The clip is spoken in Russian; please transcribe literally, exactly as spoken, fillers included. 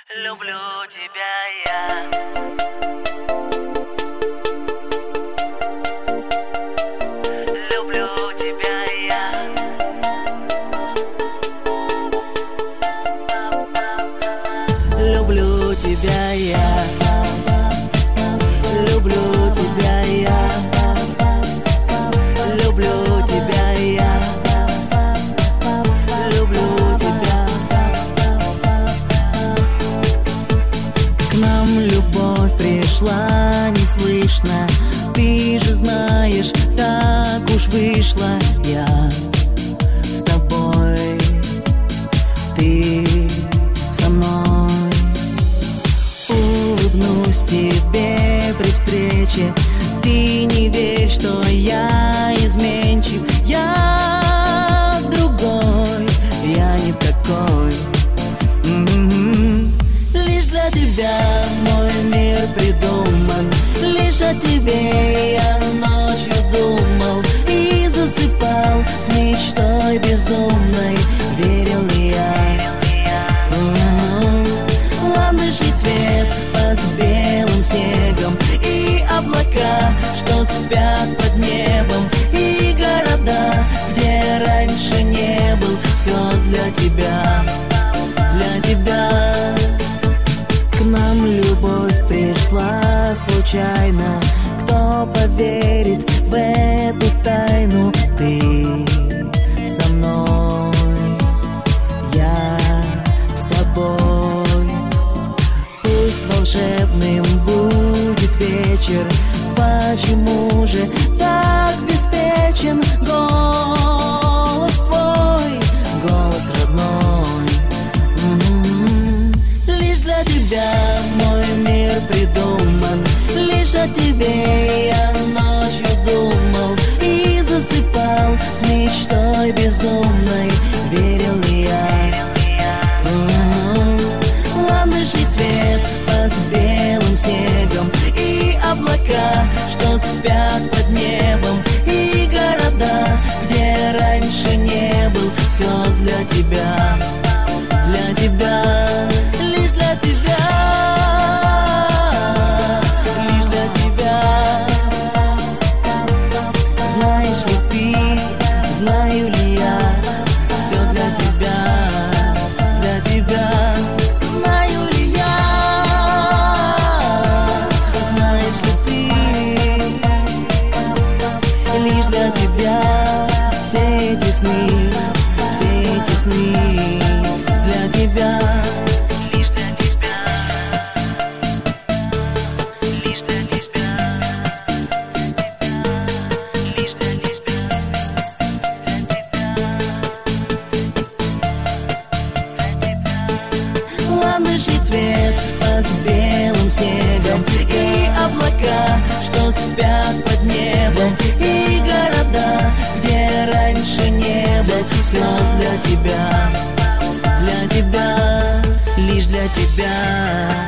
Люблю тебя я. Люблю тебя я. Люблю тебя я. Люблю тебя я. Люблю тебя я. Люблю тебя. К нам любовь пришла неслышно. Ты же знаешь, так уж вышло. Я с тобой, ты со мной. Улыбнусь тебе при встрече. Ты не верь, что я изменчив. Я другой, я не такой. М-м-м. Лишь для тебя мой мир придуман. Лишь о тебе я ночью думал и засыпал с мечтой безумной. Верил ли я? М-м-м. Ландышный цвет под белым снегом и облака, что спят под небом, и города, где раньше не был. Все для тебя, для тебя. К нам любовь пришла случайно. Кто поверит в эту тайну? Ты со мной, я с тобой. Пусть волшебным будет вечер. Почему же так беспечен голос твой, голос родной? М-м-м. Лишь для тебя мой мир придуман. Лишь о тебе я ночью думал и засыпал с мечтой безумной. Верил ли я? М-м-м. Ландышный цвет под белым снегом и облака, что спят под небом, и города, где раньше не был. Все для тебя, для тебя, лишь для тебя, лишь для тебя. Знаешь ли ты, знаю ли я? Все для тебя, для тебя. Знаю ли я? Знаешь ли ты? Лишь для тебя все эти сны, все эти сны для тебя. Лишь для тебя, лишь для тебя, лишь для тебя, для тебя. Ландышный цвет под белым снегом и облака, что спят под небом, и города, где раньше не был. Все для тебя, для тебя, лишь для тебя.